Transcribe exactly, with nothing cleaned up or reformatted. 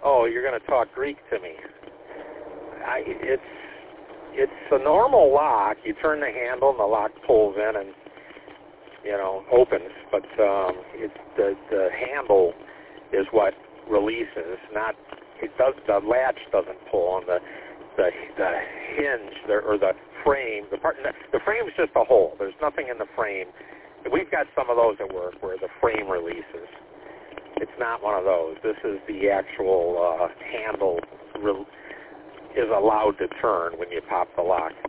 oh, you're going to talk Greek to me. I, it's it's a normal lock. You turn the handle and the lock pulls in and, you know, opens. But um, it's the the handle is what releases. Not it does the latch doesn't pull, and the the the hinge the, or the frame. The part the frame's just a hole. There's nothing in the frame. We've got some of those at work where the frame releases. It's not one of those. This is the actual uh, handle re- is allowed to turn when you pop the lock.